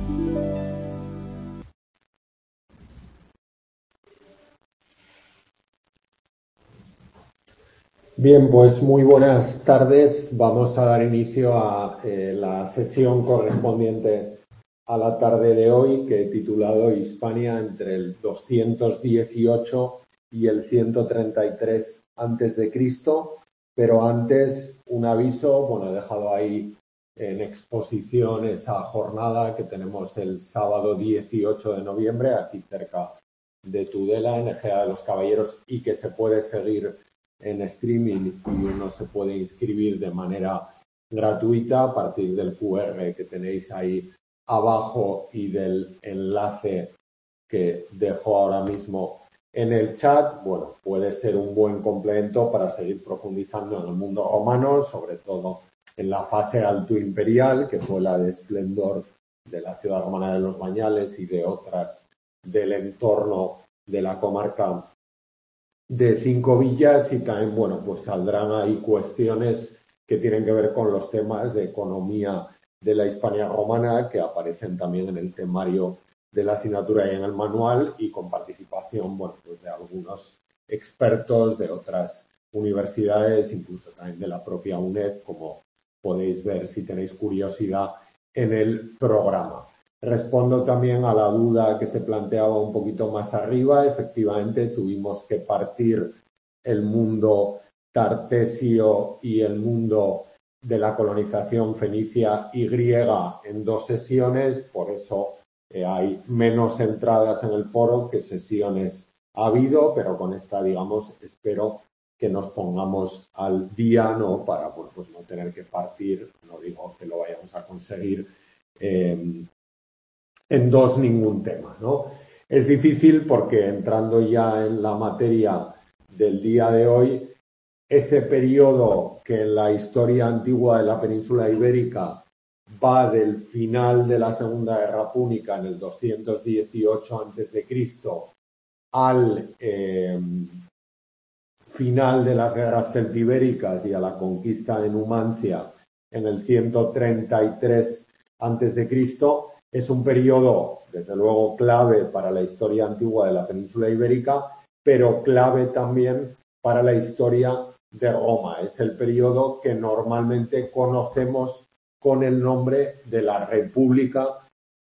Bien, pues muy buenas tardes. Vamos a dar inicio a la sesión correspondiente a la tarde de hoy, que he titulado Hispania entre el 218 y el 133 antes de Cristo. Pero antes, un aviso, he dejado ahí en exposición esa jornada que tenemos el sábado 18 de noviembre, aquí cerca de Tudela, en Ejea de los Caballeros, y que se puede seguir en streaming y uno se puede inscribir de manera gratuita a partir del QR que tenéis ahí abajo y del enlace que dejo ahora mismo en el chat. Puede ser un buen complemento para seguir profundizando en el mundo romano, sobre todo en la fase alto imperial, que fue la de esplendor de la ciudad romana de los Bañales y de otras del entorno de la comarca de Cinco Villas, y también, saldrán ahí cuestiones que tienen que ver con los temas de economía de la Hispania romana, que aparecen también en el temario de la asignatura y en el manual, y con participación, de algunos expertos de otras universidades, incluso también de la propia UNED, como podéis ver si tenéis curiosidad en el programa. Respondo también a la duda que se planteaba un poquito más arriba. Efectivamente, tuvimos que partir el mundo tartesio y el mundo de la colonización fenicia y griega en dos sesiones, por eso hay menos entradas en el foro que sesiones ha habido, pero con esta, espero que nos pongamos al día, ¿no? Para, no tener que partir, no digo que lo vayamos a conseguir en dos ningún tema, ¿no? Es difícil porque, entrando ya en la materia del día de hoy, ese periodo que en la historia antigua de la península ibérica va del final de la Segunda Guerra Púnica en el 218 a.C. al final de las guerras celtibéricas y a la conquista de Numancia en el 133 a.C., es un periodo, desde luego, clave para la historia antigua de la península ibérica, pero clave también para la historia de Roma. Es el periodo que normalmente conocemos con el nombre de la República.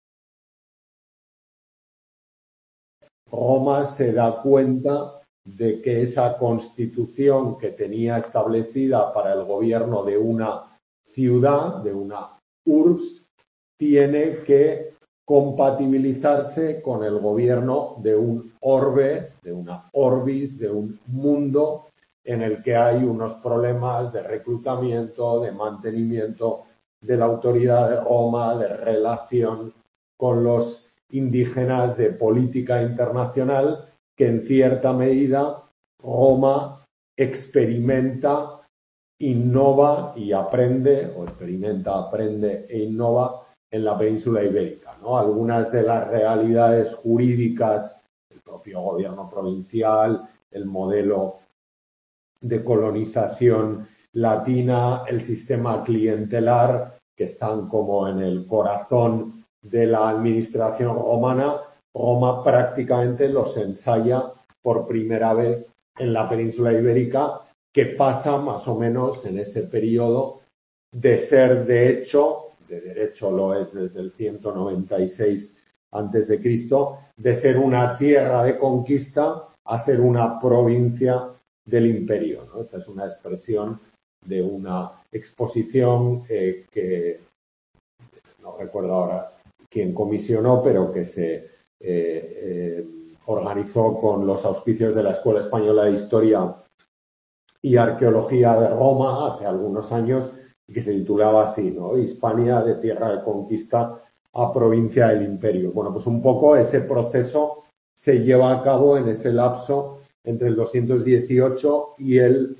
Roma se da cuenta de que esa constitución que tenía establecida para el gobierno de una ciudad, de una urbs, tiene que compatibilizarse con el gobierno de un orbe, de una orbis, de un mundo en el que hay unos problemas de reclutamiento, de mantenimiento de la autoridad de Roma, de relación con los indígenas, de política internacional, que en cierta medida Roma experimenta, innova y aprende, o experimenta, aprende e innova en la península ibérica, ¿no? Algunas de las realidades jurídicas, el propio gobierno provincial, el modelo de colonización latina, el sistema clientelar, que están como en el corazón de la administración romana. Roma prácticamente los ensaya por primera vez en la península ibérica, que pasa más o menos en ese periodo de ser de hecho, de derecho lo es desde el 196 a.C., de ser una tierra de conquista a ser una provincia del imperio, ¿no? Esta es una expresión de una exposición que no recuerdo ahora quién comisionó, pero que se organizó con los auspicios de la Escuela Española de Historia y Arqueología de Roma hace algunos años, y que se titulaba así, ¿no? Hispania, de tierra de conquista a provincia del imperio. Bueno, pues un poco ese proceso se lleva a cabo en ese lapso entre el 218 y el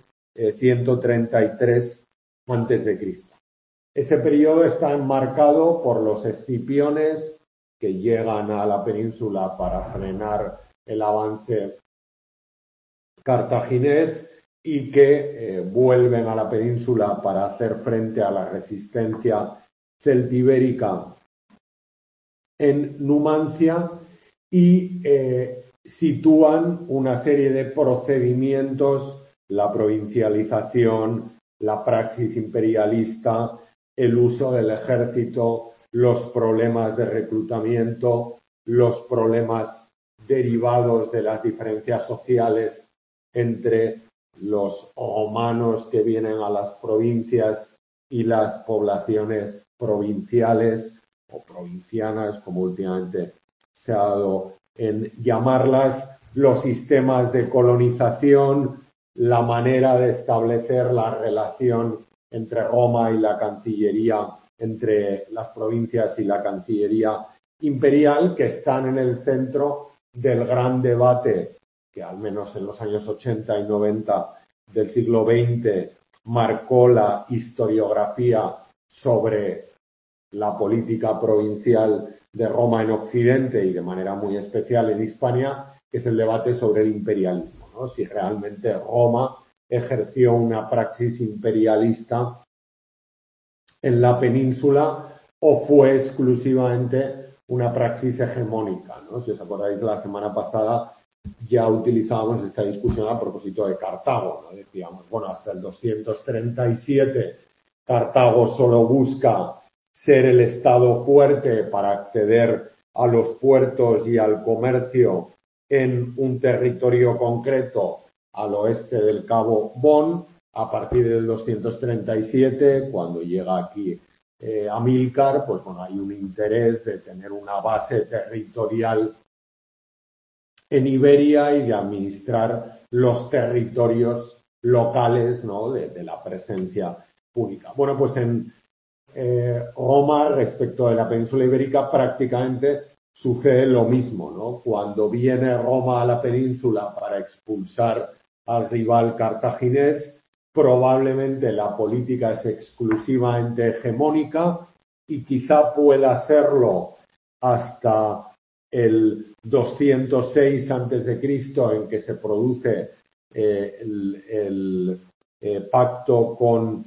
133 a.C. Ese periodo está enmarcado por los escipiones que llegan a la península para frenar el avance cartaginés y que vuelven a la península para hacer frente a la resistencia celtibérica en Numancia y sitúan una serie de procedimientos, la provincialización, la praxis imperialista, el uso del ejército, los problemas de reclutamiento, los problemas derivados de las diferencias sociales entre los romanos que vienen a las provincias y las poblaciones provinciales o provincianas, como últimamente se ha dado en llamarlas, los sistemas de colonización, la manera de establecer la relación entre Roma y la Cancillería, entre las provincias y la Cancillería imperial, que están en el centro del gran debate que al menos en los años 80 y 90 del siglo XX marcó la historiografía sobre la política provincial de Roma en Occidente y de manera muy especial en Hispania, que es el debate sobre el imperialismo, ¿no? Si realmente Roma ejerció una praxis imperialista en la península o fue exclusivamente una praxis hegemónica, ¿no? Si os acordáis, la semana pasada ya utilizábamos esta discusión a propósito de Cartago, ¿no? Decíamos, bueno, hasta el 237 Cartago solo busca ser el estado fuerte para acceder a los puertos y al comercio en un territorio concreto al oeste del Cabo Bon. A partir del 237, cuando llega aquí Amílcar, pues bueno, hay un interés de tener una base territorial en Iberia y de administrar los territorios locales, ¿no? de la presencia púnica. Bueno, pues en Roma, respecto de la península ibérica, prácticamente sucede lo mismo, ¿no? Cuando viene Roma a la península para expulsar al rival cartaginés, probablemente la política es exclusivamente hegemónica y quizá pueda serlo hasta el 206 a.C., en que se produce el pacto con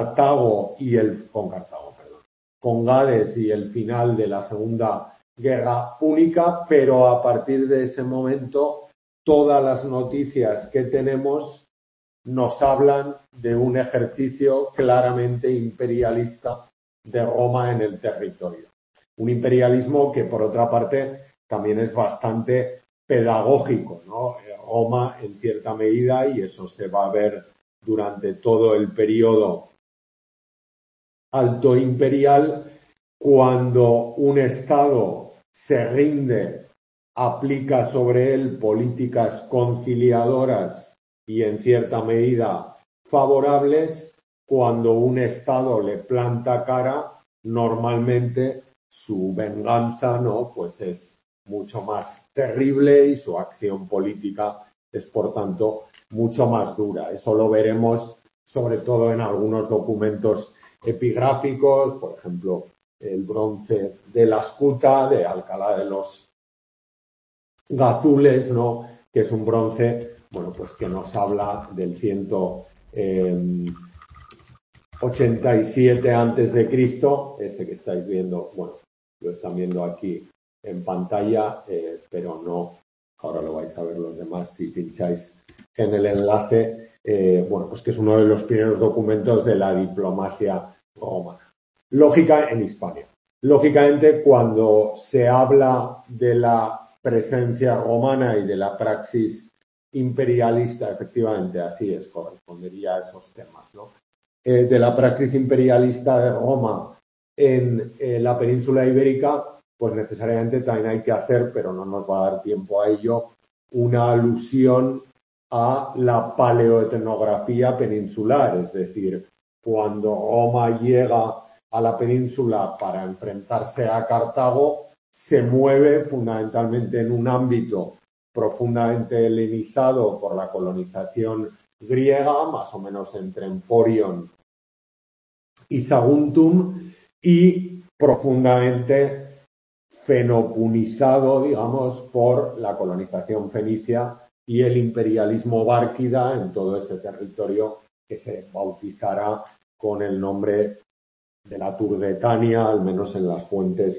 Gades y el final de la Segunda Guerra Púnica, pero a partir de ese momento todas las noticias que tenemos nos hablan de un ejercicio claramente imperialista de Roma en el territorio. Un imperialismo que, por otra parte, también es bastante pedagógico, ¿no? Roma, en cierta medida, y eso se va a ver durante todo el periodo alto imperial, cuando un Estado se rinde, aplica sobre él políticas conciliadoras y en cierta medida favorables. Cuando un Estado le planta cara, normalmente su venganza, ¿no? Pues es mucho más terrible y su acción política es, por tanto, mucho más dura. Eso lo veremos sobre todo en algunos documentos epigráficos, por ejemplo, el bronce de la Escuta de Alcalá de los Gazules, ¿no? Que es un bronce, bueno, pues que nos habla del 187 antes de Cristo, este que estáis viendo, bueno, lo están viendo aquí en pantalla, pero no, ahora lo vais a ver los demás si pincháis en el enlace, bueno, pues que es uno de los primeros documentos de la diplomacia romana. Lógica en Hispania. Lógicamente, cuando se habla de la presencia romana y de la praxis imperialista, efectivamente, así es, correspondería a esos temas, ¿no? De la praxis imperialista de Roma en la península ibérica, pues necesariamente también hay que hacer, pero no nos va a dar tiempo a ello, una alusión a la paleoetnografía peninsular, es decir, cuando Roma llega a la península para enfrentarse a Cartago, se mueve fundamentalmente en un ámbito profundamente helenizado por la colonización griega, más o menos entre Emporion y Saguntum, y profundamente fenopunizado, digamos, por la colonización fenicia y el imperialismo bárquida en todo ese territorio que se bautizará con el nombre de la Turdetania, al menos en las fuentes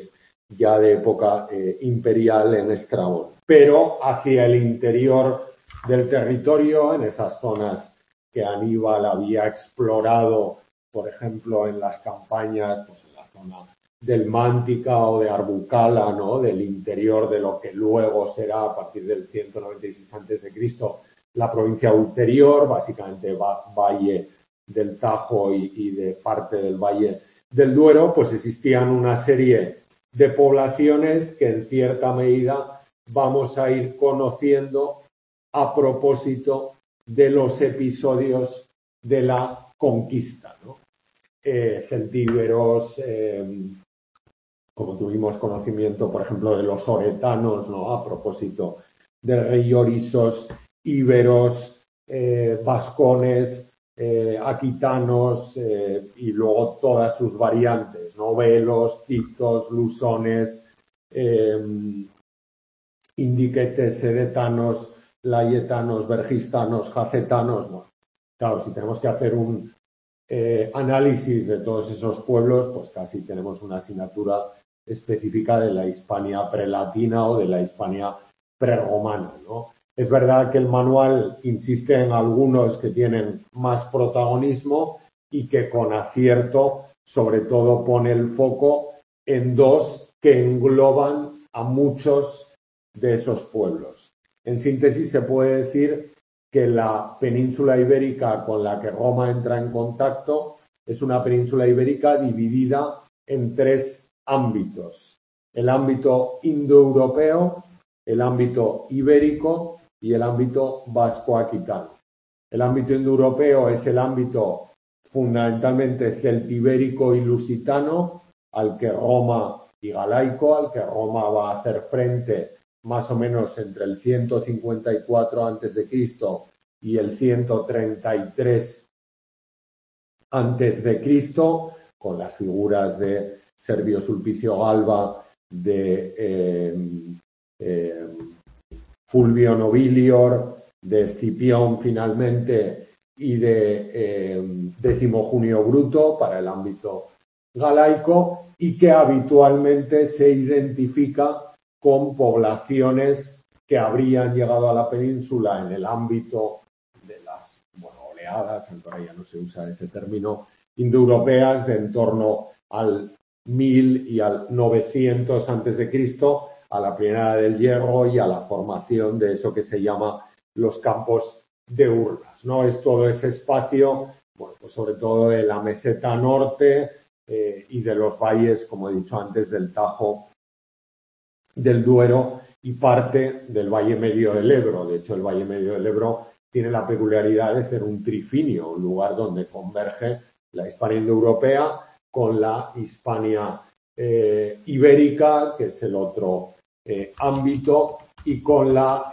ya de época imperial en Estrabón. Pero hacia el interior del territorio, en esas zonas que Aníbal había explorado, por ejemplo, en las campañas, pues en la zona del Mántica o de Arbucala, ¿no? Del interior de lo que luego será, a partir del 196 a.C., la provincia ulterior, básicamente Valle del Tajo y de parte del Valle del Duero, pues existían una serie de poblaciones que en cierta medida vamos a ir conociendo a propósito de los episodios de la conquista, ¿no? Celtíberos, como tuvimos conocimiento, por ejemplo, de los oretanos, ¿no? A propósito del rey Orisos, íberos, vascones, aquitanos y luego todas sus variantes, ¿no? Velos, titos, lusones, indiquetes, sedetanos, layetanos, vergistanos, jacetanos. ¿No? Claro, si tenemos que hacer un análisis de todos esos pueblos, pues casi tenemos una asignatura específica de la Hispania prelatina o de la Hispania prerromana, ¿no? Es verdad que el manual insiste en algunos que tienen más protagonismo y que con acierto, sobre todo, pone el foco en dos que engloban a muchos de esos pueblos. En síntesis, se puede decir que la península ibérica con la que Roma entra en contacto es una península ibérica dividida en tres ámbitos: el ámbito indoeuropeo, el ámbito ibérico y el ámbito vasco-aquitano. El ámbito indoeuropeo es el ámbito fundamentalmente celtibérico y lusitano, al que Roma y galaico, al que Roma va a hacer frente más o menos entre el 154 a.C. y el 133 a.C., con las figuras de Servio Sulpicio Galba, de Fulvio Nobilior, de Escipión finalmente y de Décimo Junio Bruto para el ámbito galaico, y que habitualmente se identifica con poblaciones que habrían llegado a la península en el ámbito de las oleadas, aunque ya no se usa ese término, indoeuropeas de en torno al 1000 y al 900 a.C., a la Primera del Hierro y a la formación de eso que se llama los campos de urnas, ¿no? Es todo ese espacio, bueno, pues sobre todo de la meseta norte y de los valles, como he dicho antes, del Tajo, del Duero y parte del Valle Medio del Ebro. De hecho, el Valle Medio del Ebro tiene la peculiaridad de ser un trifinio, un lugar donde converge la Hispania indoeuropea con la Hispania ibérica, que es el otro ámbito, y con la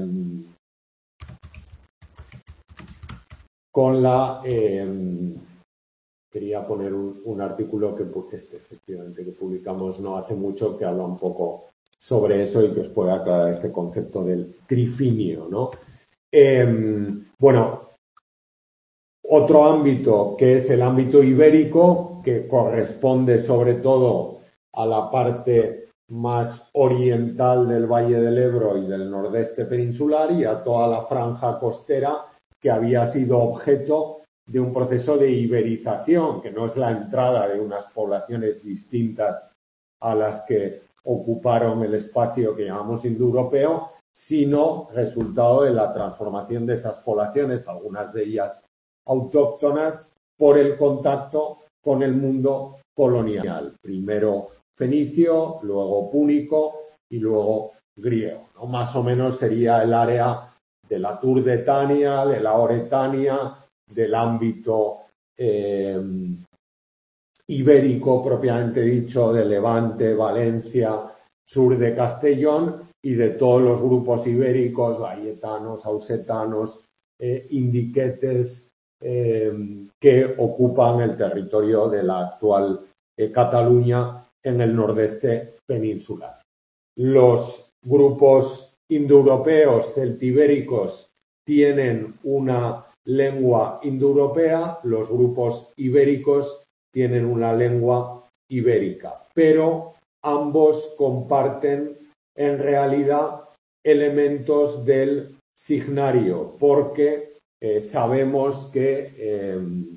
quería poner un artículo que efectivamente que publicamos no hace mucho, que habla un poco sobre eso y que os puede aclarar este concepto del trifinio, ¿no? Bueno, otro ámbito que es el ámbito ibérico, que corresponde sobre todo a la parte más oriental del Valle del Ebro y del nordeste peninsular, y a toda la franja costera que había sido objeto de un proceso de iberización, que no es la entrada de unas poblaciones distintas a las que ocuparon el espacio que llamamos indoeuropeo, sino resultado de la transformación de esas poblaciones, algunas de ellas autóctonas, por el contacto con el mundo colonial. Primero fenicio, luego púnico y luego griego, ¿no? Más o menos sería el área de la Turdetania, de la Oretania, del ámbito ibérico propiamente dicho, de Levante, Valencia, sur de Castellón, y de todos los grupos ibéricos, layetanos, ausetanos, indiquetes, que ocupan el territorio de la actual Cataluña en el nordeste peninsular. Los grupos indoeuropeos celtibéricos tienen una lengua indoeuropea, los grupos ibéricos tienen una lengua ibérica, pero ambos comparten en realidad elementos del signario, porque sabemos que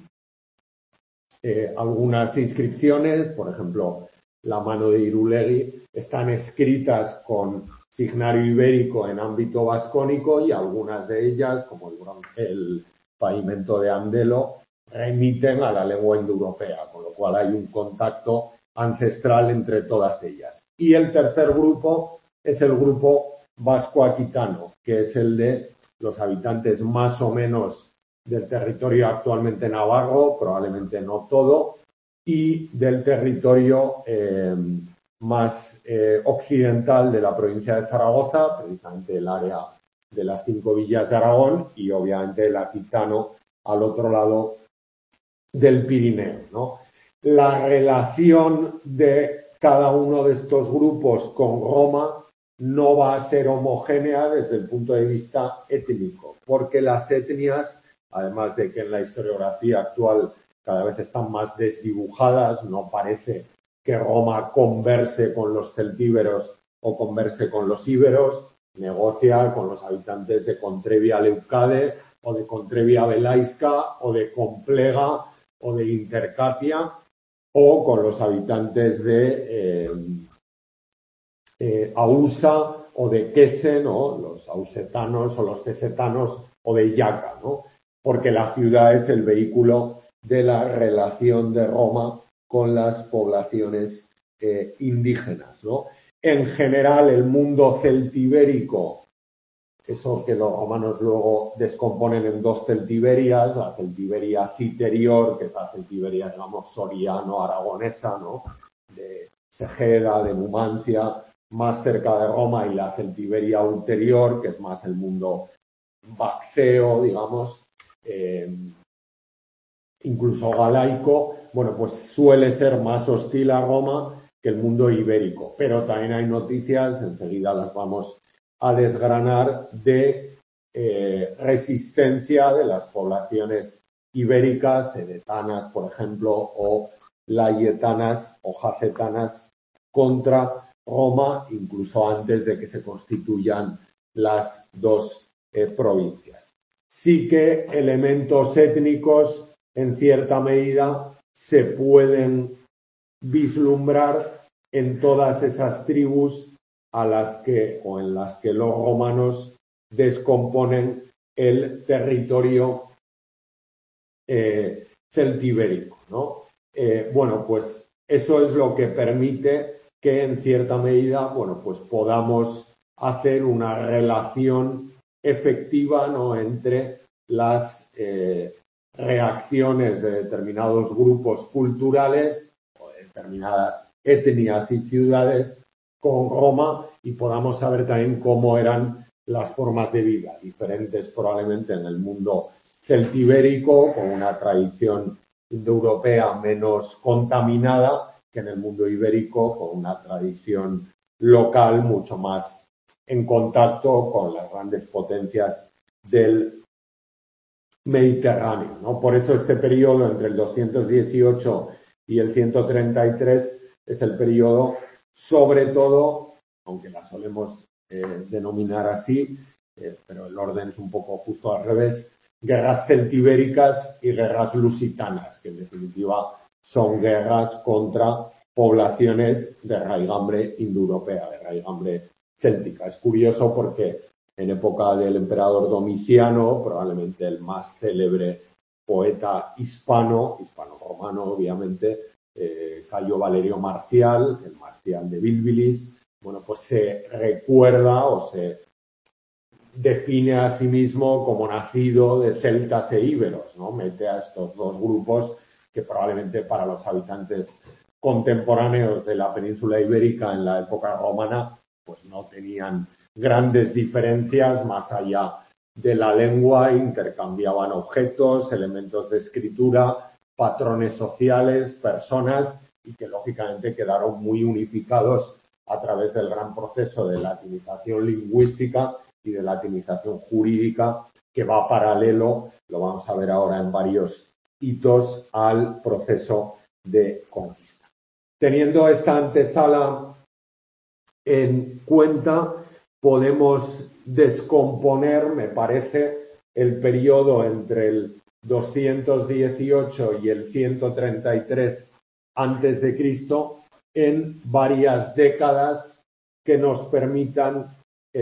algunas inscripciones, por ejemplo, la mano de Irulegui, están escritas con signario ibérico en ámbito vascónico y algunas de ellas, como el pavimento de Andelo, remiten a la lengua indoeuropea, con lo cual hay un contacto ancestral entre todas ellas. Y el tercer grupo es el grupo vasco-aquitano, que es el de los habitantes más o menos del territorio actualmente navarro, probablemente no todo, y del territorio más occidental de la provincia de Zaragoza, precisamente el área de las 5 villas de Aragón, y obviamente el aquitano al otro lado del Pirineo, ¿no? La relación de cada uno de estos grupos con Roma no va a ser homogénea desde el punto de vista étnico, porque las etnias, además de que en la historiografía actual cada vez están más desdibujadas, no parece que Roma converse con los celtíberos o converse con los íberos, negocia con los habitantes de Contrevia Leucade o de Contrevia Belaisca o de Complega o de Intercapia o con los habitantes de Ausa o de Quese, ¿no? Los ausetanos o los quesetanos o de Yaca, ¿no? Porque la ciudad es el vehículo de la relación de Roma con las poblaciones indígenas, ¿no? En general, el mundo celtibérico, eso que los romanos luego descomponen en dos celtiberias, la celtiberia citerior, que es la celtiberia, digamos, soriano-aragonesa, ¿no? De Segeda, de Numancia, más cerca de Roma, y la celtiberia ulterior, que es más el mundo vacceo, digamos, incluso galaico, bueno, pues suele ser más hostil a Roma que el mundo ibérico. Pero también hay noticias, enseguida las vamos a desgranar, de resistencia de las poblaciones ibéricas, edetanas, por ejemplo, o layetanas o jacetanas contra Roma, incluso antes de que se constituyan las dos provincias. Sí que elementos étnicos, en cierta medida, se pueden vislumbrar en todas esas tribus a las que o en las que los romanos descomponen el territorio celtibérico, ¿no? Bueno, pues eso es lo que permite que en cierta medida, bueno, pues podamos hacer una relación efectiva, ¿no?, entre las reacciones de determinados grupos culturales o de determinadas etnias y ciudades con Roma, y podamos saber también cómo eran las formas de vida, diferentes probablemente en el mundo celtibérico, con una tradición indoeuropea menos contaminada, que en el mundo ibérico, con una tradición local mucho más en contacto con las grandes potencias del Mediterráneo, ¿no? Por eso este periodo entre el 218 y el 133 es el periodo, sobre todo, aunque la solemos denominar así, pero el orden es un poco justo al revés, guerras celtibéricas y guerras lusitanas, que en definitiva son guerras contra poblaciones de raigambre indoeuropea, de raigambre céltica. Es curioso porque en época del emperador Domiciano, probablemente el más célebre poeta hispano-romano obviamente, Cayo Valerio Marcial, el Marcial de Bilbilis, bueno, pues se recuerda o se define a sí mismo como nacido de celtas e íberos, ¿no? Mete a estos dos grupos que probablemente para los habitantes contemporáneos de la península ibérica en la época romana pues no tenían grandes diferencias más allá de la lengua, intercambiaban objetos, elementos de escritura, patrones sociales, personas, y que lógicamente quedaron muy unificados a través del gran proceso de latinización lingüística y de latinización jurídica que va paralelo, lo vamos a ver ahora en varios hitos, al proceso de conquista. Teniendo esta antesala en cuenta, podemos descomponer, me parece, el periodo entre el 218 y el 133 antes de Cristo en varias décadas que nos permitan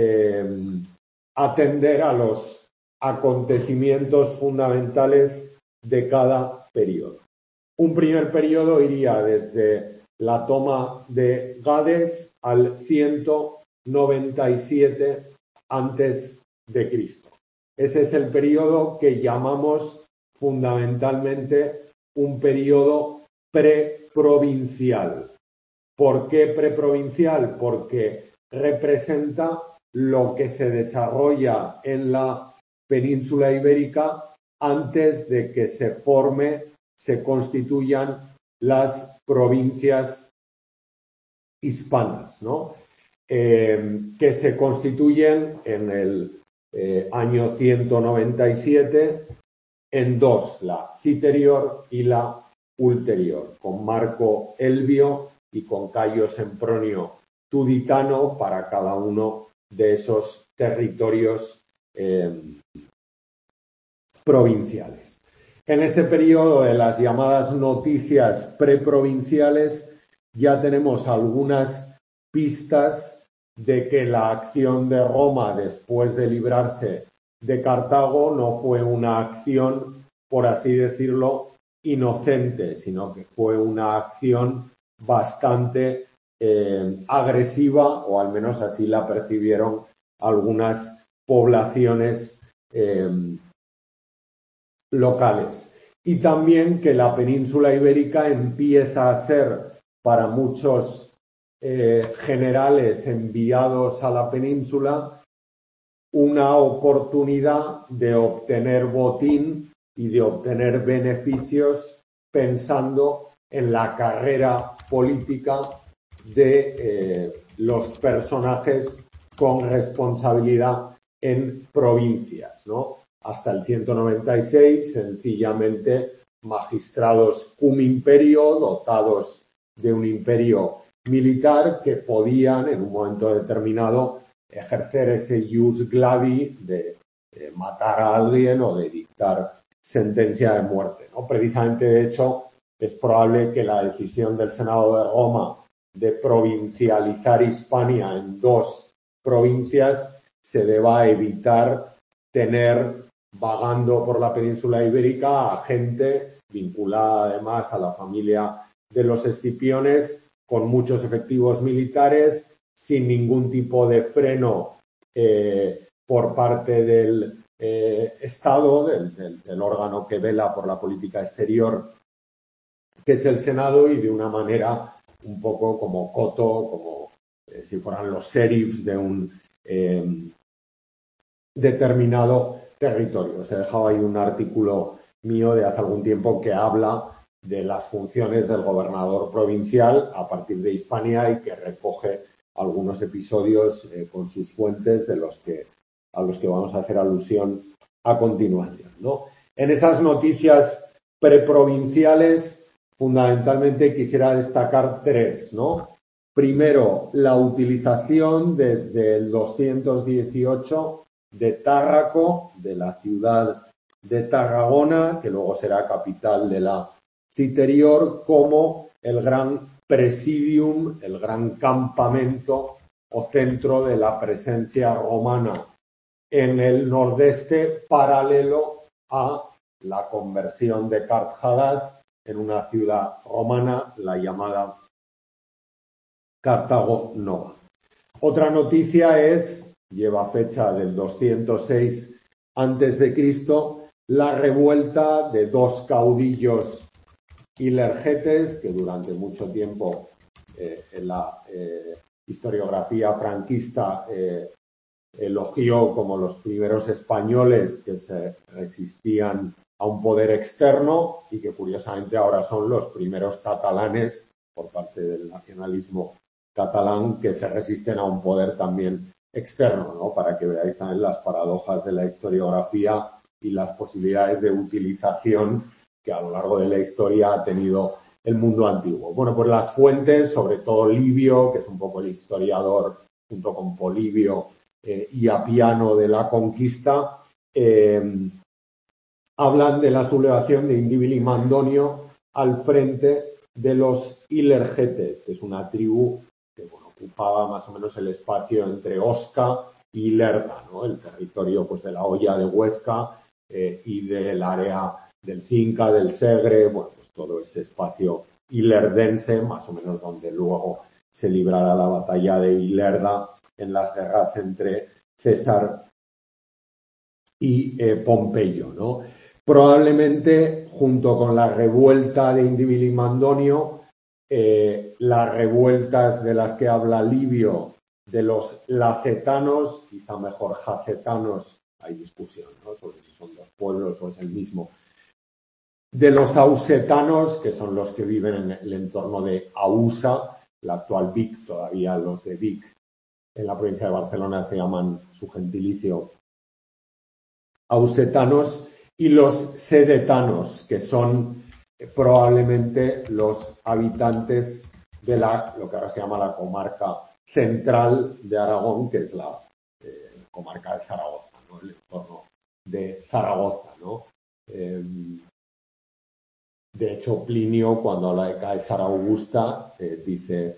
atender a los acontecimientos fundamentales de cada periodo. Un primer periodo iría desde la toma de Gades al 197 antes de Cristo. Ese es el periodo que llamamos fundamentalmente un periodo preprovincial. ¿Por qué preprovincial? Porque representa lo que se desarrolla en la península ibérica antes de que se constituyan las provincias hispanas, ¿no? Que se constituyen en el año 197 en dos, la citerior y la ulterior, con Marco Elvio y con Cayo Sempronio Tuditano para cada uno de esos territorios provinciales. En ese periodo de las llamadas noticias preprovinciales ya tenemos algunas pistas de que la acción de Roma después de librarse de Cartago no fue una acción, por así decirlo, inocente, sino que fue una acción bastante agresiva, o al menos así la percibieron algunas poblaciones locales. Y también que la península ibérica empieza a ser para muchos generales enviados a la península una oportunidad de obtener botín y de obtener beneficios pensando en la carrera política de los personajes con responsabilidad en provincias, ¿no? Hasta el 196, sencillamente magistrados cum imperio, dotados de un imperio militar que podían en un momento determinado ejercer ese ius gladi de matar a alguien o de dictar sentencia de muerte, ¿no? Precisamente, de hecho, es probable que la decisión del Senado de Roma de provincializar Hispania en dos provincias se deba a evitar tener vagando por la península ibérica a gente vinculada además a la familia de los Escipiones con muchos efectivos militares, sin ningún tipo de freno por parte del Estado, del órgano que vela por la política exterior, que es el Senado, y de una manera un poco como coto, como si fueran los sheriffs de un determinado territorio. Se dejaba ahí un artículo mío de hace algún tiempo que habla de las funciones del gobernador provincial a partir de Hispania y que recoge algunos episodios con sus fuentes a los que vamos a hacer alusión a continuación, ¿no? En esas noticias preprovinciales, fundamentalmente quisiera destacar tres, ¿no? Primero, la utilización desde el 218 de Tárraco, de la ciudad de Tarragona, que luego será capital de la Citerior, como el gran presidium, el gran campamento o centro de la presencia romana en el nordeste, paralelo a la conversión de Cartago en una ciudad romana, la llamada Cartago Nova. Otra noticia lleva fecha del 206 antes de Cristo, la revuelta de dos caudillos ilergetes que durante mucho tiempo en la historiografía franquista elogió como los primeros españoles que se resistían a un poder externo y que curiosamente ahora son los primeros catalanes por parte del nacionalismo catalán que se resisten a un poder también externo, ¿no? Para que veáis también las paradojas de la historiografía y las posibilidades de utilización que a lo largo de la historia ha tenido el mundo antiguo. Bueno, pues las fuentes, sobre todo Livio, que es un poco el historiador, junto con Polibio y Apiano de la conquista, hablan de la sublevación de Indíbil y Mandonio al frente de los Ilergetes, que es una tribu que ocupaba más o menos el espacio entre Osca y Lerda, ¿no? El territorio pues, de la Hoya de Huesca y del área del Cinca, del Segre, bueno, pues todo ese espacio ilerdense, más o menos donde luego se librará la batalla de Ilerda en las guerras entre César y Pompeyo, ¿no? Probablemente, junto con la revuelta de Indíbil y Mandonio, las revueltas de las que habla Livio, de los lacetanos, quizá mejor jacetanos, hay discusión, ¿no? Sobre si son dos pueblos o es el mismo, de los ausetanos, que son los que viven en el entorno de Ausa, la actual Vic, todavía los de Vic, en la provincia de Barcelona se llaman su gentilicio ausetanos, y los sedetanos, que son probablemente los habitantes de lo que ahora se llama la comarca central de Aragón, que es la comarca de Zaragoza, ¿no? El entorno de Zaragoza, ¿no? De hecho, Plinio, cuando habla de Caesar Augusta, dice,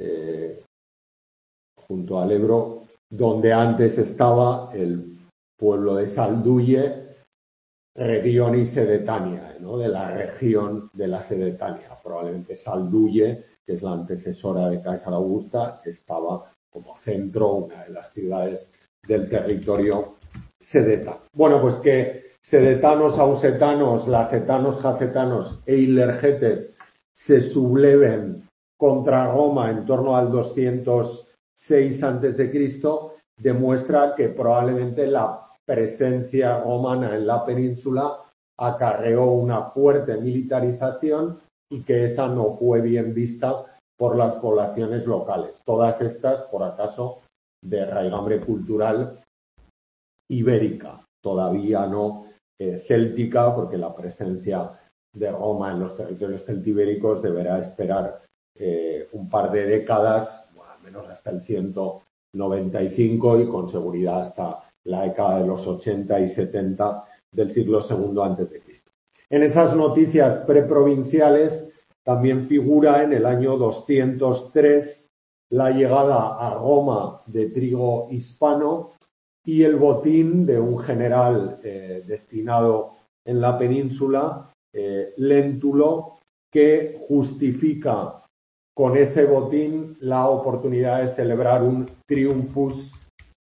junto al Ebro, donde antes estaba el pueblo de Salduye, Región y Sedetania, ¿no? De la región de la Sedetania. Probablemente Salduye, que es la antecesora de Caesar Augusta, estaba como centro, una de las ciudades del territorio sedeta. Bueno, pues que sedetanos, ausetanos, lacetanos, jacetanos e ilergetes se subleven contra Roma en torno al 206 a.C., demuestra que probablemente la presencia romana en la península acarreó una fuerte militarización y que esa no fue bien vista por las poblaciones locales. Todas estas, por acaso, de raigambre cultural ibérica, todavía no céltica, porque la presencia de Roma en los territorios celtibéricos deberá esperar un par de décadas, bueno, al menos hasta el 195 y con seguridad hasta la década de los 80 y 70 del siglo II a.C. En esas noticias preprovinciales también figura en el año 203 la llegada a Roma de trigo hispano y el botín de un general destinado en la península, Léntulo, que justifica con ese botín la oportunidad de celebrar un triunfus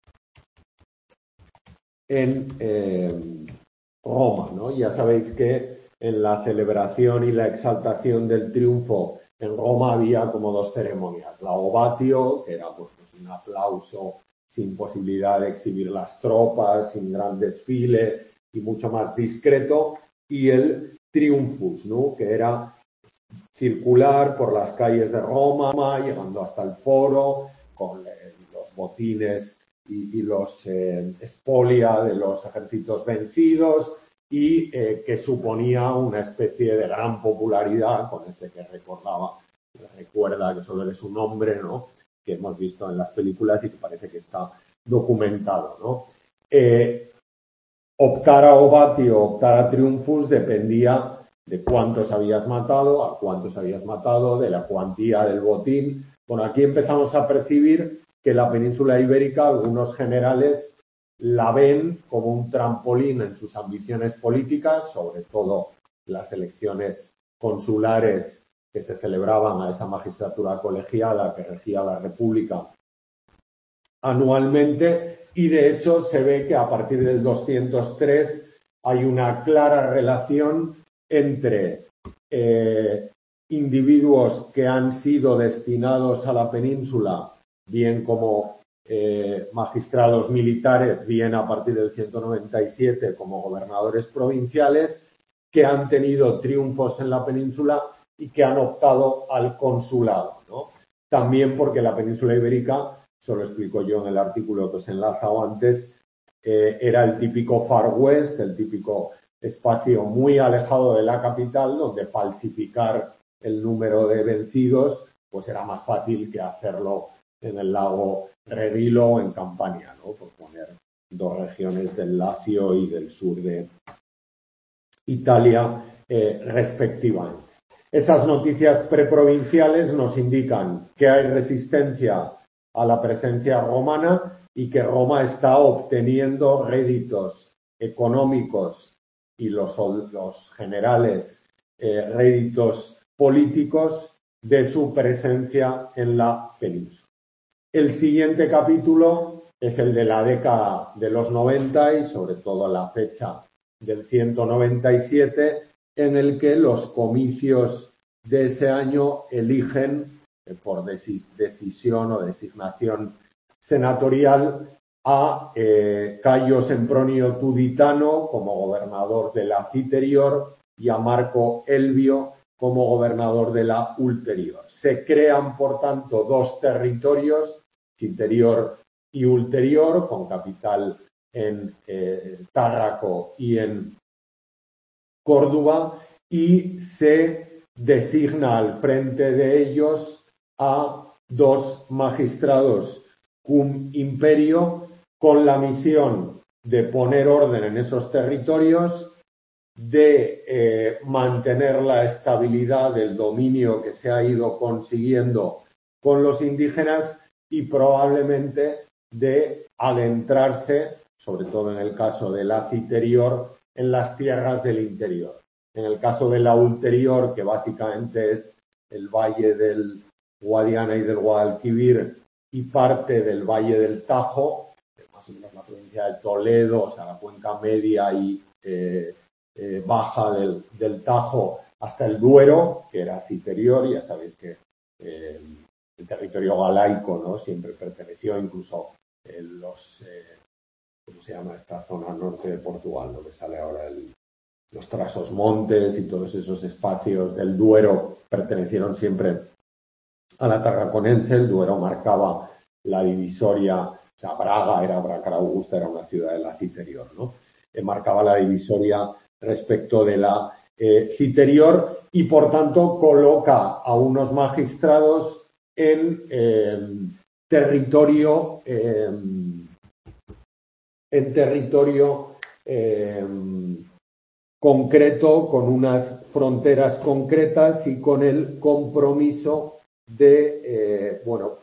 en Roma, ¿no? Ya sabéis que en la celebración y la exaltación del triunfo en Roma había como dos ceremonias. La ovatio, que era pues un aplauso sin posibilidad de exhibir las tropas, sin gran desfile y mucho más discreto, y el triunfus, ¿no? Que era circular por las calles de Roma, llegando hasta el foro, con los botines y los spolia de los ejércitos vencidos, y que suponía una especie de gran popularidad con ese que recuerda que solo eres un hombre, ¿no? Que hemos visto en las películas y que parece que está documentado, ¿no? Optar a ovatio, optar a triunfus dependía de cuántos habías matado, a cuántos habías matado, de la cuantía del botín. Bueno, aquí empezamos a percibir que la península ibérica, algunos generales la ven como un trampolín en sus ambiciones políticas, sobre todo las elecciones consulares que se celebraban a esa magistratura colegiada que regía la República anualmente, y de hecho se ve que a partir del 203 hay una clara relación entre individuos que han sido destinados a la península, bien como magistrados militares, bien a partir del 197 como gobernadores provinciales, que han tenido triunfos en la península y que han optado al consulado, ¿no? También porque la península ibérica, eso lo explico yo en el artículo que os he enlazado antes, era el típico Far West, el típico espacio muy alejado de la capital, donde falsificar el número de vencidos, pues era más fácil que hacerlo en el lago Regilo o en Campania, ¿no? Por poner dos regiones del Lacio y del sur de Italia, respectivamente. Esas noticias preprovinciales nos indican que hay resistencia a la presencia romana y que Roma está obteniendo réditos económicos y los generales réditos políticos de su presencia en la península. El siguiente capítulo es el de la década de los 90 y sobre todo la fecha del 197, en el que los comicios de ese año eligen, por decisión o designación senatorial, a Cayo Sempronio Tuditano como gobernador de la Citerior y a Marco Elvio como gobernador de la Ulterior. Se crean, por tanto, dos territorios, Citerior y Ulterior, con capital en Tárraco y en Córdoba, y se designa al frente de ellos a dos magistrados cum imperio con la misión de poner orden en esos territorios, de mantener la estabilidad del dominio que se ha ido consiguiendo con los indígenas y probablemente de adentrarse, sobre todo en el caso de la Citerior, en las tierras del interior. En el caso de la Ulterior, que básicamente es el valle del Guadiana y del Guadalquivir y parte del valle del Tajo, más o menos la provincia de Toledo, o sea, la cuenca media y baja del Tajo hasta el Duero, que era Citerior. Ya sabéis que el territorio galaico, ¿no?, siempre perteneció, incluso ¿cómo se llama esta zona norte de Portugal? ¿No? Que sale ahora los Trasosmontes y todos esos espacios del Duero pertenecieron siempre a la Tarraconense. El Duero marcaba la divisoria, o sea, Bracara Augusta era una ciudad de la Citerior, ¿no? Marcaba la divisoria respecto de la Citerior y, por tanto, coloca a unos magistrados en territorio concreto, con unas fronteras concretas y con el compromiso de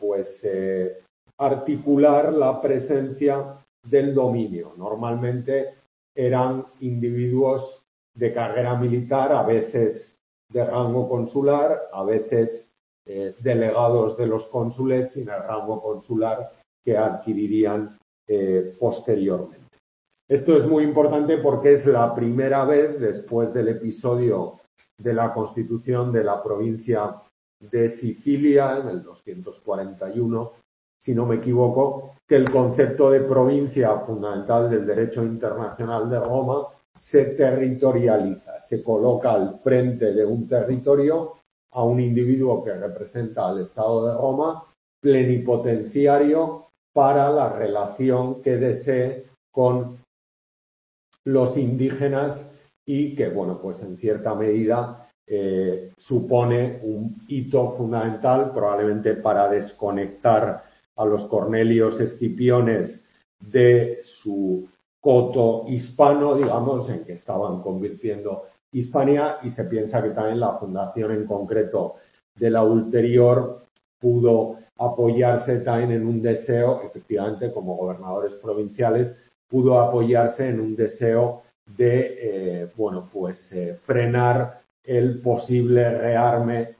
articular la presencia del dominio. Normalmente eran individuos de carrera militar, a veces de rango consular, a veces delegados de los cónsules sin el rango consular, que adquirirían posteriormente. Esto es muy importante porque es la primera vez, después del episodio de la constitución de la provincia de Sicilia en el 241, si no me equivoco, que el concepto de provincia fundamental del derecho internacional de Roma se territorializa, se coloca al frente de un territorio a un individuo que representa al Estado de Roma, plenipotenciario para la relación que desee con los indígenas y que, pues en cierta medida supone un hito fundamental, probablemente para desconectar a los Cornelios Escipiones de su coto hispano, digamos, en que estaban convirtiendo Hispania, y se piensa que también la fundación en concreto de la Ulterior pudo apoyarse también en un deseo, efectivamente, como gobernadores provinciales, pudo apoyarse en un deseo de, frenar el posible rearme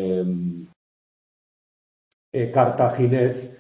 cartaginés,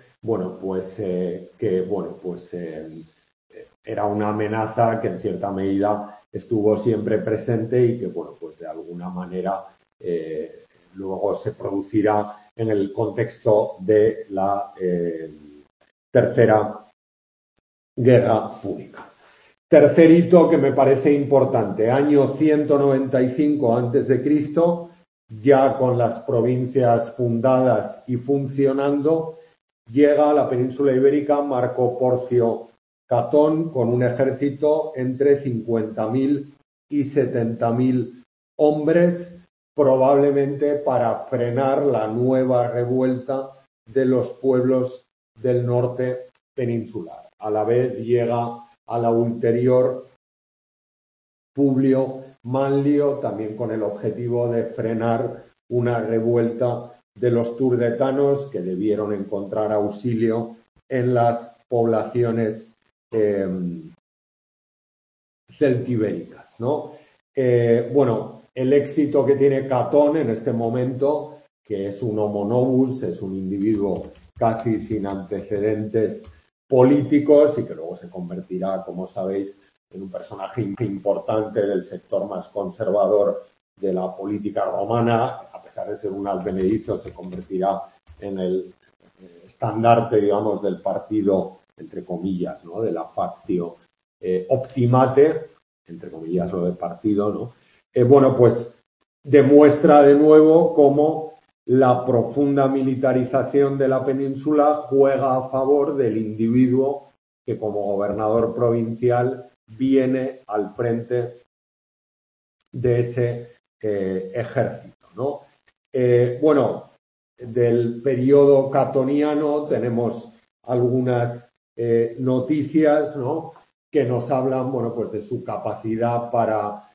era una amenaza que en cierta medida estuvo siempre presente y que, de alguna manera luego se producirá en el contexto de la Tercera Guerra Púnica. Tercer hito que me parece importante, año 195 a.C., ya con las provincias fundadas y funcionando, llega a la península ibérica Marco Porcio Catón con un ejército entre 50.000 y 70.000 hombres probablemente para frenar la nueva revuelta de los pueblos del norte peninsular. A la vez llega a la ulterior Publio Manlio, también con el objetivo de frenar una revuelta de los turdetanos que debieron encontrar auxilio en las poblaciones celtibéricas, ¿no? Bueno, el éxito que tiene Catón en este momento, que es un homo novus, es un individuo casi sin antecedentes políticos y que luego se convertirá, como sabéis, en un personaje importante del sector más conservador de la política romana. A pesar de ser un advenedizo, se convertirá en el estandarte, digamos, del partido, entre comillas, ¿no? De la factio optimate, entre comillas lo de partido, ¿no? Bueno, pues demuestra de nuevo cómo la profunda militarización de la península juega a favor del individuo que como gobernador provincial viene al frente de ese ejército, ¿no? Bueno, del periodo catoniano tenemos algunas noticias, ¿no? Que nos hablan, bueno, pues de su capacidad para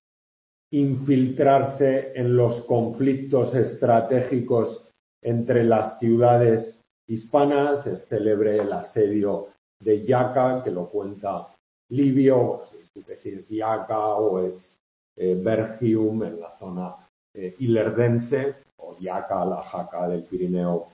infiltrarse en los conflictos estratégicos entre las ciudades hispanas. Es célebre el asedio de Jaca, que lo cuenta Livio, no sé si es Jaca o es Bergium en la zona ilerdense, o Jaca, la Jaca del Pirineo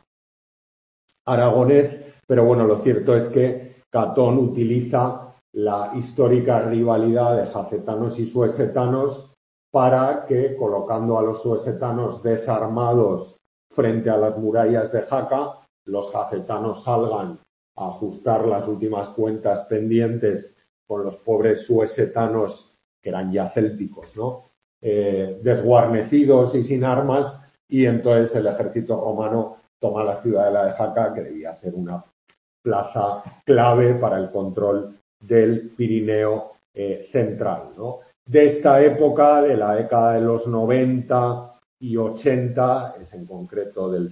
aragonés, pero bueno, lo cierto es que Catón utiliza la histórica rivalidad de jacetanos y suesetanos para que, colocando a los suesetanos desarmados frente a las murallas de Jaca, los jacetanos salgan a ajustar las últimas cuentas pendientes con los pobres suesetanos, que eran ya célticos, ¿no? Desguarnecidos y sin armas, y entonces el ejército romano toma la ciudadela de Jaca, que debía ser una plaza clave para el control del Pirineo central, ¿no? De esta época, de la década de los 90 y 80, es en concreto del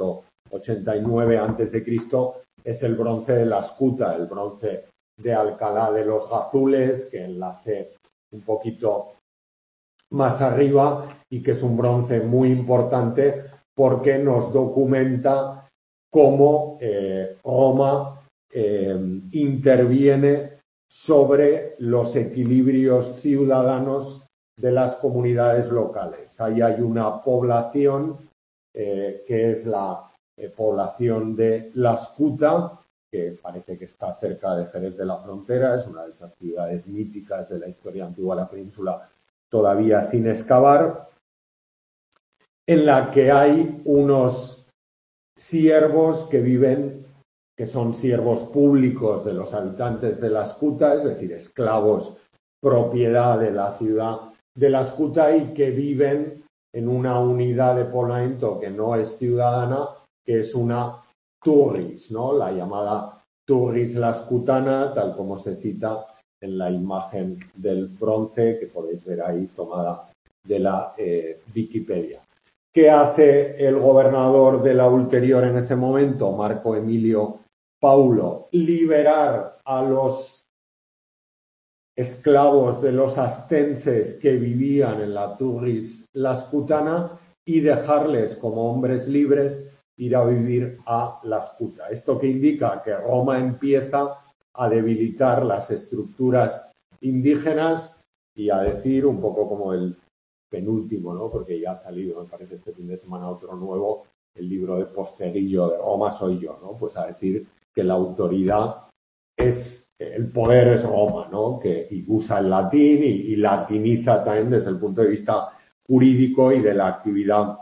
189 a.C., es el bronce de la Escuta, el bronce de Alcalá de los Gazules, que enlace un poquito más arriba y que es un bronce muy importante porque nos documenta cómo Roma interviene sobre los equilibrios ciudadanos de las comunidades locales. Ahí hay una población que es la población de La Escuta, que parece que está cerca de Jerez de la Frontera, es una de esas ciudades míticas de la historia antigua de la península todavía sin excavar, en la que hay unos siervos que viven, que son siervos públicos de los habitantes de La Escuta, es decir, esclavos propiedad de la ciudad de La Escuta y que viven en una unidad de poblamiento que no es ciudadana, que es una turris, ¿no? La llamada turris lascutana, tal como se cita en la imagen del bronce que podéis ver ahí tomada de la Wikipedia. ¿Qué hace el gobernador de la ulterior en ese momento, Marco Emilio Paulo? Liberar a los esclavos de los astenses que vivían en la turris lascutana y dejarles como hombres libres ir a vivir a La Escuta. Esto que indica que Roma empieza a debilitar las estructuras indígenas y a decir, un poco como el penúltimo, ¿no? Porque ya ha salido, me parece, este fin de semana otro nuevo, el libro de Posteguillo de Roma soy yo, ¿no? Pues a decir que la autoridad es, el poder es Roma, ¿no? Y usa el latín y latiniza también desde el punto de vista jurídico y de la actividad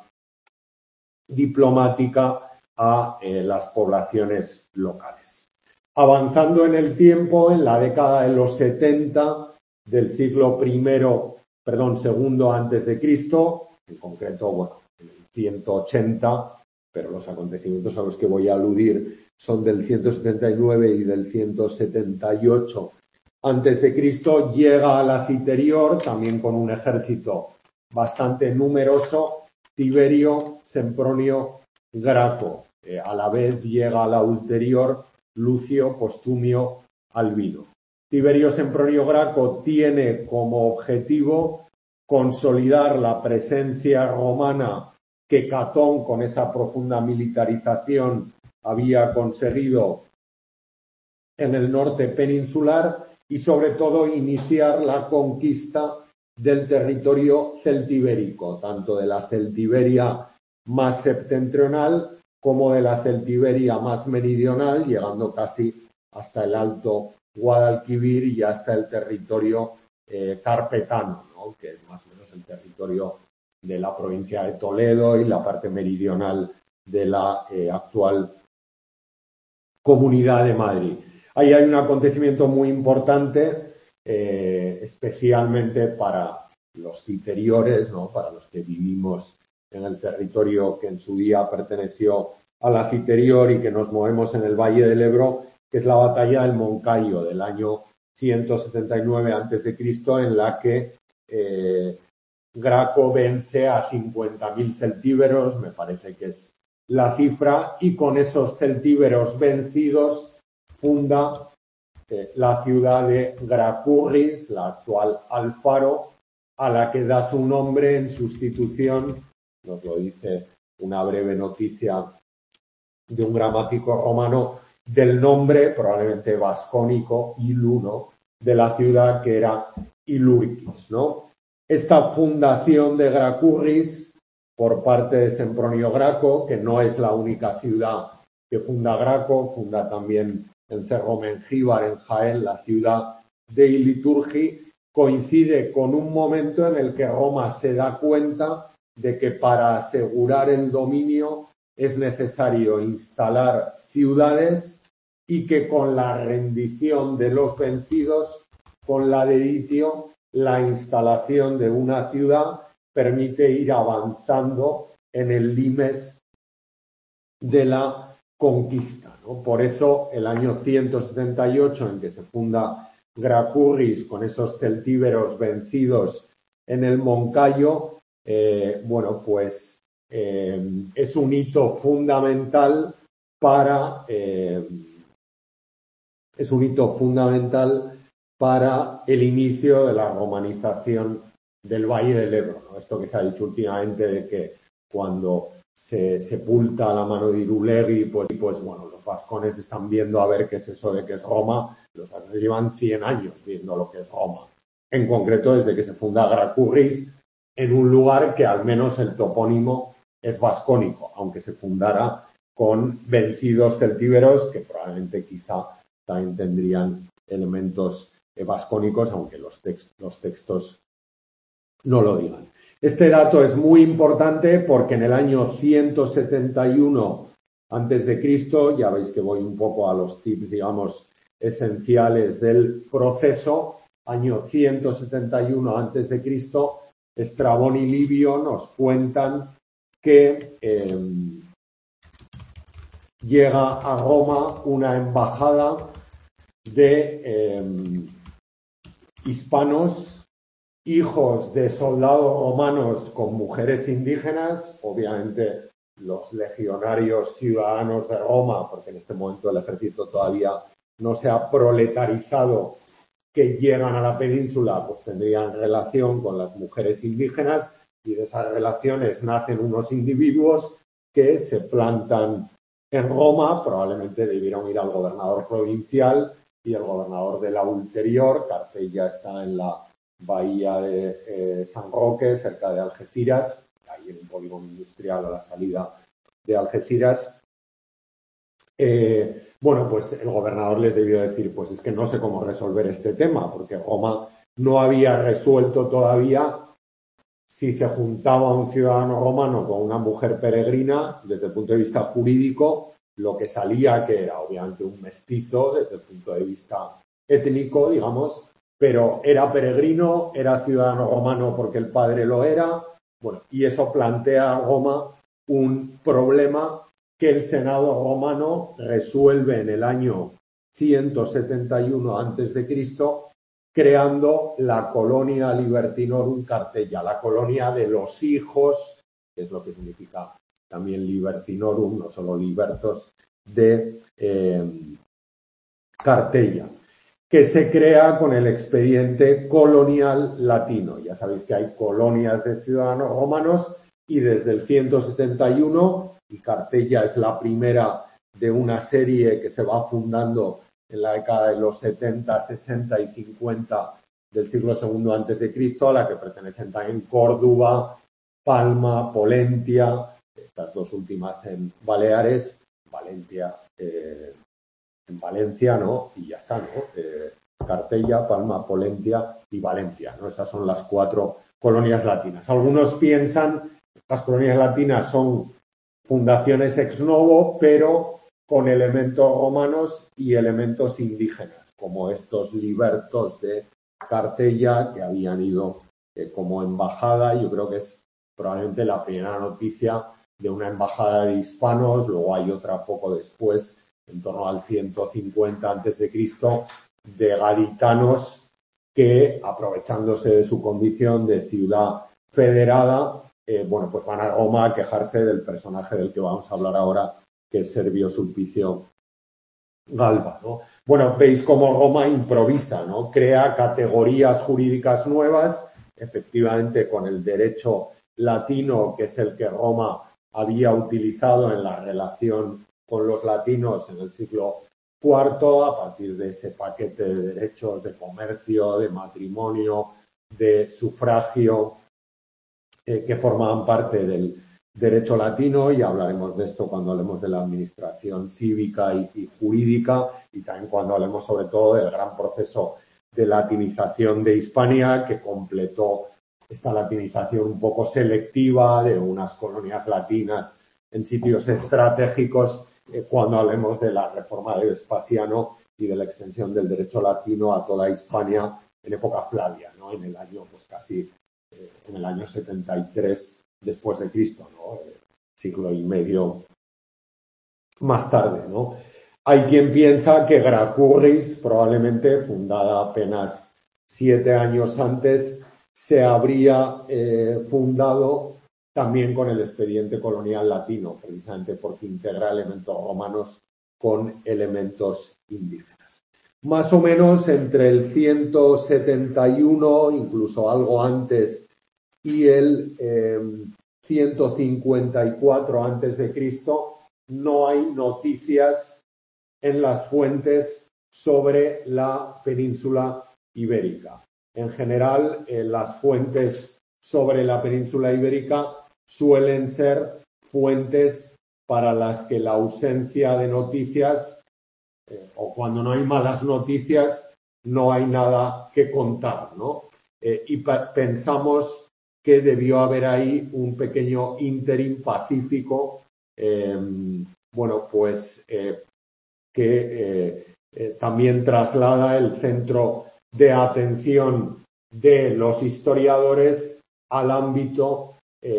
diplomática a las poblaciones locales. Avanzando en el tiempo, en la década de los 70 del siglo segundo antes de Cristo, en concreto, bueno, en el 180, pero los acontecimientos a los que voy a aludir son del 179 y del 178 antes de Cristo, llega a la Citerior también con un ejército bastante numeroso Tiberio Sempronio Graco. A la vez llega la ulterior Lucio Postumio Albino. Tiberio Sempronio Graco tiene como objetivo consolidar la presencia romana que Catón, con esa profunda militarización, había conseguido en el norte peninsular y, sobre todo, iniciar la conquista del territorio celtibérico, tanto de la Celtiberia más septentrional como de la Celtiberia más meridional, llegando casi hasta el Alto Guadalquivir y hasta el territorio carpetano, ¿no?, que es más o menos el territorio de la provincia de Toledo y la parte meridional de la actual Comunidad de Madrid. Ahí hay un acontecimiento muy importante, especialmente para los citeriores, ¿no?, para los que vivimos en el territorio que en su día perteneció a la Citerior y que nos movemos en el Valle del Ebro, que es la batalla del Moncayo del año 179 a.C., en la que Graco vence a 50.000 celtíberos, me parece que es la cifra, y con esos celtíberos vencidos funda la ciudad de Gracurris, la actual Alfaro, a la que da su nombre en sustitución, nos lo dice una breve noticia de un gramático romano, del nombre probablemente vascónico, Iluno, de la ciudad, que era Ilurquis, ¿no? Esta fundación de Gracurris por parte de Sempronio Graco, que no es la única ciudad que funda Graco, funda también en Cerro Mengíbar, en Jaén, la ciudad de Iliturgi, coincide con un momento en el que Roma se da cuenta de que para asegurar el dominio es necesario instalar ciudades y que con la rendición de los vencidos, con la deditio, la instalación de una ciudad permite ir avanzando en el limes de la conquista, ¿no? Por eso el año 178, en que se funda Gracurris, con esos celtíberos vencidos en el Moncayo, es un hito fundamental para el inicio de la romanización del Valle del Ebro, ¿no? Esto que se ha dicho últimamente de que cuando se sepulta la mano de Irulegui, pues los vascones están viendo a ver qué es eso de que es Roma. Los vascones llevan 100 años viendo lo que es Roma. En concreto, desde que se funda Gracurris, en un lugar que al menos el topónimo es vascónico, aunque se fundara con vencidos celtíberos que probablemente quizá también tendrían elementos vascónicos, aunque los textos no lo digan. Este dato es muy importante porque en el año 171 a.C., ya veis que voy un poco a los tips, digamos, esenciales del proceso, año 171 a.C., Estrabón y Livio nos cuentan que llega a Roma una embajada de hispanos, hijos de soldados romanos con mujeres indígenas, obviamente los legionarios ciudadanos de Roma, porque en este momento el ejército todavía no se ha proletarizado, que llegan a la península, pues tendrían relación con las mujeres indígenas, y de esas relaciones nacen unos individuos que se plantan en Roma. Probablemente debieron ir al gobernador provincial, y el gobernador de la ulterior, Carpella está en la bahía de San Roque, cerca de Algeciras, ahí en un polígono industrial a la salida de Algeciras. Pues el gobernador les debió decir, pues es que no sé cómo resolver este tema, porque Roma no había resuelto todavía si se juntaba un ciudadano romano con una mujer peregrina. Desde el punto de vista jurídico, lo que salía que era obviamente un mestizo desde el punto de vista étnico, digamos, pero era peregrino, era ciudadano romano porque el padre lo era, y eso plantea a Roma un problema que el Senado romano resuelve en el año 171 a.C., creando la Colonia Libertinorum Carteia, la colonia de los hijos que es lo que significa también libertinorum, no solo libertos, de Cartella, que se crea con el expediente colonial latino. Ya sabéis que hay colonias de ciudadanos romanos y desde el 171, y Cartella es la primera de una serie que se va fundando en la década de los 70, 60 y 50 del siglo II antes de Cristo, a la que pertenecen también Córdoba, Palma, Polentia, estas dos últimas en Baleares, Valencia, en Valencia, ¿no? Y ya está, ¿no? Cartella, Palma, Polentia y Valencia, ¿no? Esas son las 4 colonias latinas. Algunos piensan que las colonias latinas son fundaciones ex novo, pero con elementos romanos y elementos indígenas, como estos libertos de Cartella que habían ido como embajada. Yo creo que es probablemente la primera noticia de una embajada de hispanos. Luego hay otra poco después, en torno al 150 a.C., de gaditanos que, aprovechándose de su condición de ciudad federada, pues van a Roma a quejarse del personaje del que vamos a hablar ahora, que es Servio Sulpicio Galba, ¿no? Bueno, veis cómo Roma improvisa, ¿no? Crea categorías jurídicas nuevas, efectivamente con el derecho latino, que es el que Roma había utilizado en la relación con los latinos en el siglo IV, a partir de ese paquete de derechos de comercio, de matrimonio, de sufragio, que formaban parte del derecho latino, y hablaremos de esto cuando hablemos de la administración cívica y jurídica, y también cuando hablemos sobre todo del gran proceso de latinización de Hispania, que completó esta latinización un poco selectiva de unas colonias latinas en sitios estratégicos, cuando hablemos de la reforma de Vespasiano y de la extensión del derecho latino a toda Hispania en época Flavia, ¿no? En el año, pues casi en el año 73 después de Cristo, ¿no? Siglo y medio más tarde, ¿no? Hay quien piensa que Gracurris, probablemente fundada apenas 7 años antes, se habría fundado también con el expediente colonial latino, precisamente porque integra elementos romanos con elementos indígenas. Más o menos entre el 171, incluso algo antes, y el 154 antes de Cristo, no hay noticias en las fuentes sobre la península ibérica. En general, las fuentes sobre la península ibérica suelen ser fuentes para las que la ausencia de noticias, o cuando no hay malas noticias, no hay nada que contar, ¿no? Y pensamos que debió haber ahí un pequeño ínterin pacífico, que también traslada el centro de atención de los historiadores al ámbito,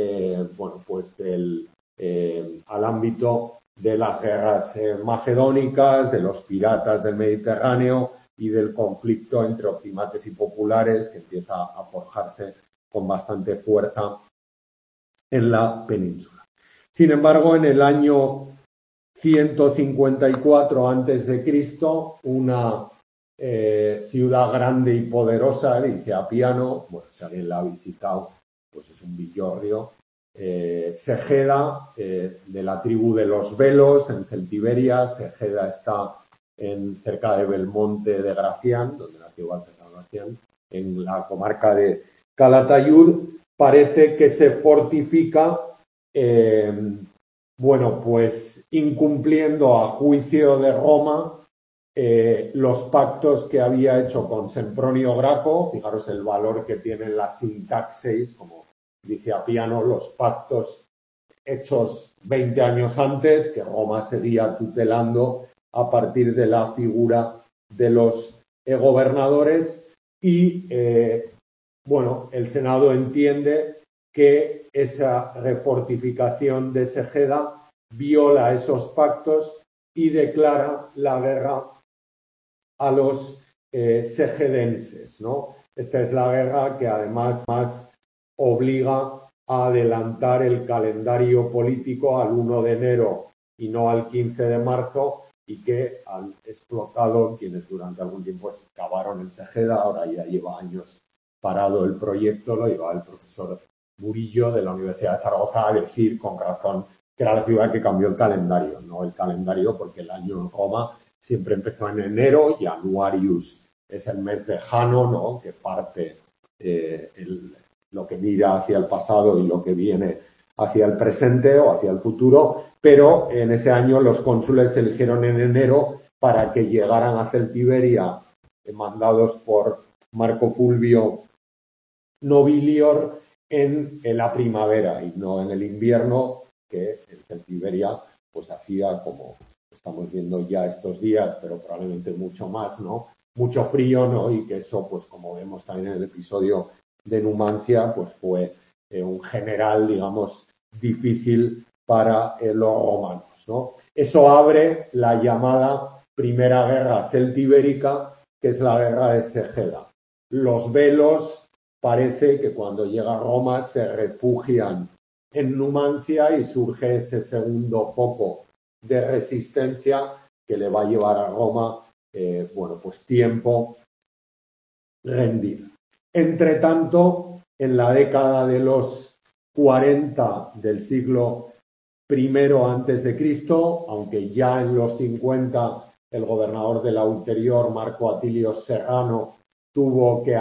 al ámbito de las guerras macedónicas, de los piratas del Mediterráneo y del conflicto entre optimates y populares, que empieza a forjarse con bastante fuerza en la península. Sin embargo, en el año 154 antes de Cristo, una ciudad grande y poderosa, dice Apiano, bueno, si alguien la ha visitado, pues es un villorrio, Segeda, de la tribu de los Velos, en Celtiberia. Segeda está cerca de Belmonte de Gracián, donde nació Baltasar Gracián, en la comarca de Calatayud. Parece que se fortifica, pues incumpliendo a juicio de Roma los pactos que había hecho con Sempronio Graco. Fijaros el valor que tienen las sintaxis, como dice Apiano, los pactos hechos 20 años antes, que Roma seguía tutelando a partir de la figura de los gobernadores, y el Senado entiende que esa refortificación de Segeda viola esos pactos y declara la guerra a los segedenses, ¿no? Esta es la guerra que además obliga a adelantar el calendario político al 1 de enero y no al 15 de marzo, y que han explotado quienes durante algún tiempo excavaron en Segeda. Ahora ya lleva años parado el proyecto, lo lleva el profesor Murillo de la Universidad de Zaragoza a decir con razón que era la ciudad que cambió el calendario, no el calendario, porque el año en Roma siempre empezó en enero y Anuarius es el mes de Jano, ¿no?, que parte lo que mira hacia el pasado y lo que viene hacia el presente o hacia el futuro, pero en ese año los cónsules se eligieron en enero para que llegaran a Celtiberia, mandados por Marco Fulvio Nobilior, en la primavera y no en el invierno, que en Celtiberia pues hacía, como estamos viendo ya estos días, pero probablemente mucho más, ¿no?, mucho frío, ¿no?, y que eso, pues como vemos también en el episodio de Numancia, pues fue un general, digamos, difícil para los romanos, ¿no? Eso abre la llamada Primera Guerra Celtibérica, que es la guerra de Segeda. Los velos parece que cuando llega a Roma se refugian en Numancia y surge ese segundo foco de resistencia que le va a llevar a Roma, pues tiempo rendir. Entre tanto, en la década de los 40 del siglo I antes de Cristo, aunque ya en los 50 el gobernador de la Ulterior, Marco Atilio Serrano, tuvo que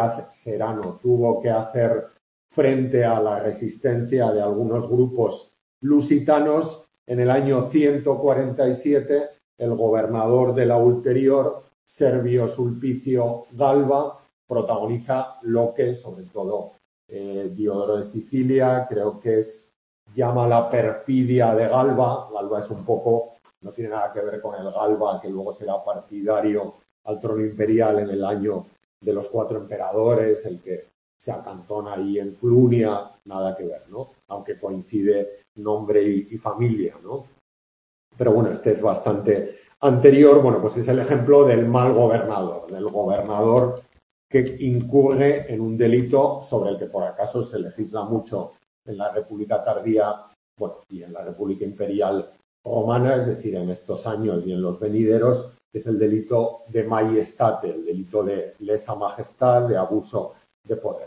hacer frente a la resistencia de algunos grupos lusitanos. En el año 147, el gobernador de la Ulterior, Servio Sulpicio Galba, protagoniza lo que, sobre todo, Diodoro de Sicilia, creo que llama la perfidia de Galba. Galba es un poco, no tiene nada que ver con el Galba, que luego será partidario al trono imperial en el año de los 4 emperadores, el que se acantona ahí en Clunia, nada que ver, ¿no? Aunque coincide nombre y familia, ¿no? Pero bueno, este es bastante anterior. Bueno, pues es el ejemplo del mal gobernador, del gobernador que incurre en un delito sobre el que por acaso se legisla mucho en la República tardía, y en la República Imperial Romana, es decir, en estos años y en los venideros, es el delito de majestate, el delito de lesa majestad, de abuso de poder.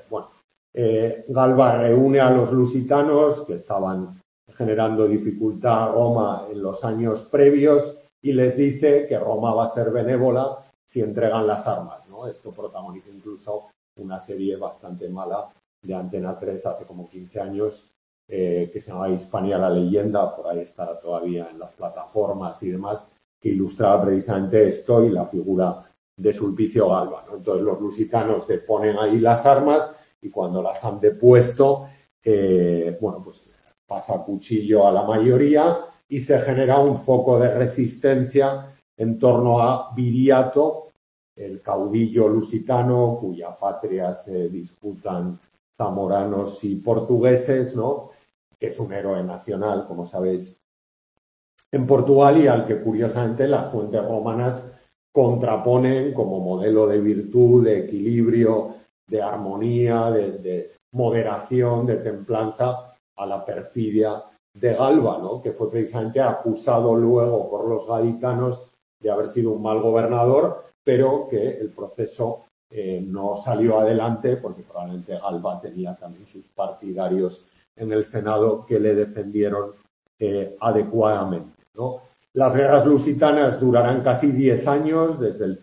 Galba reúne a los lusitanos que estaban generando dificultad a Roma en los años previos y les dice que Roma va a ser benévola si entregan las armas, ¿no? Esto protagoniza incluso una serie bastante mala de Antena 3 hace como 15 años, que se llama Hispania la leyenda, por ahí está todavía en las plataformas y demás, que ilustraba precisamente esto y la figura de Sulpicio Galba, ¿no? Entonces los lusitanos deponen ahí las armas y cuando las han depuesto, pues pasa cuchillo a la mayoría y se genera un foco de resistencia en torno a Viriato, el caudillo lusitano cuya patria se disputan zamoranos y portugueses, ¿no?, que es un héroe nacional, como sabéis, en Portugal, y al que curiosamente las fuentes romanas contraponen como modelo de virtud, de equilibrio, de armonía, de moderación, de templanza, a la perfidia de Galba, ¿no?, que fue precisamente acusado luego por los gaditanos de haber sido un mal gobernador, pero que el proceso no salió adelante porque probablemente Galba tenía también sus partidarios en el Senado que le defendieron adecuadamente, ¿no? Las guerras lusitanas durarán casi 10 años, desde el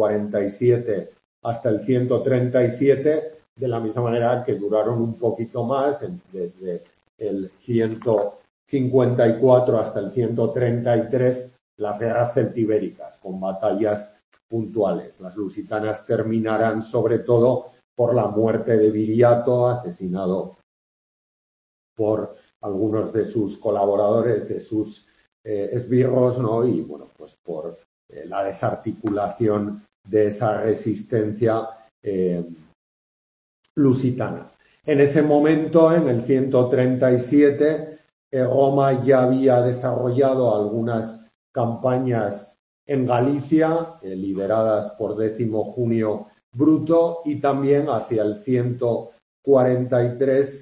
147 hasta el 137, de la misma manera que duraron un poquito más, desde el 154 hasta el 133, las guerras celtibéricas, con batallas puntuales. Las lusitanas terminarán sobre todo por la muerte de Viriato, asesinado por algunos de sus colaboradores, de sus esbirros, ¿no? Y pues por la desarticulación de esa resistencia lusitana. En ese momento, en el 137, Roma ya había desarrollado algunas campañas en Galicia, lideradas por Décimo Junio Bruto, y también hacia el 143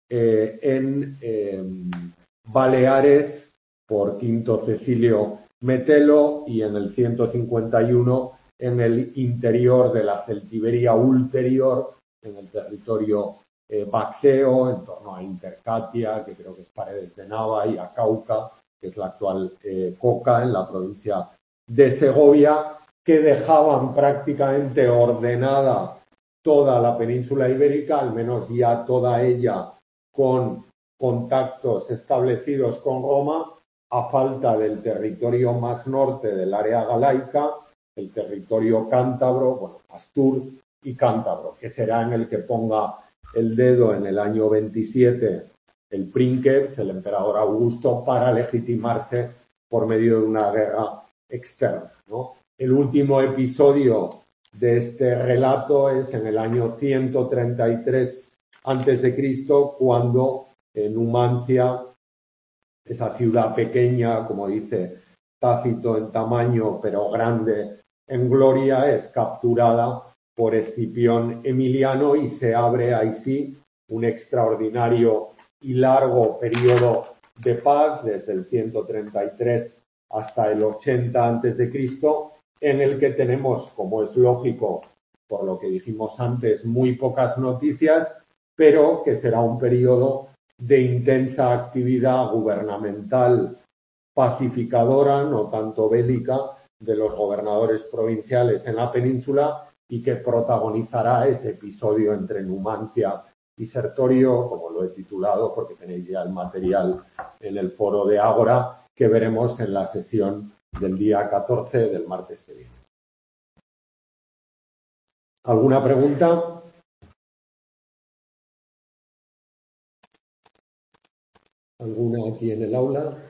en Baleares por Quinto Cecilio Metelo y en el 151 en el interior de la Celtiberia ulterior, en el territorio Bacceo, en torno a Intercatia, que creo que es Paredes de Nava, y a Cauca, que es la actual Coca, en la provincia de Segovia, que dejaban prácticamente ordenada toda la península ibérica, al menos ya toda ella con contactos establecidos con Roma, a falta del territorio más norte del área galaica, el territorio cántabro, bueno, Astur y cántabro, que será en el que ponga el dedo en el año 27 el Princeps, el emperador Augusto, para legitimarse por medio de una guerra externa, ¿no? El último episodio de este relato es en el año 133 a.C., cuando Numancia, esa ciudad pequeña, como dice Tácito, en tamaño, pero grande en gloria, es capturada por Escipión Emiliano y se abre ahí sí un extraordinario y largo periodo de paz desde el 133 hasta el 80 a.C., en el que tenemos, como es lógico, por lo que dijimos antes, muy pocas noticias, pero que será un periodo de intensa actividad gubernamental pacificadora, no tanto bélica, de los gobernadores provinciales en la península y que protagonizará ese episodio entre Numancia y Sertorio, como lo he titulado, porque tenéis ya el material en el foro de Ágora, que veremos en la sesión del día 14 del martes que viene. ¿Alguna pregunta? ¿Alguna aquí en el aula?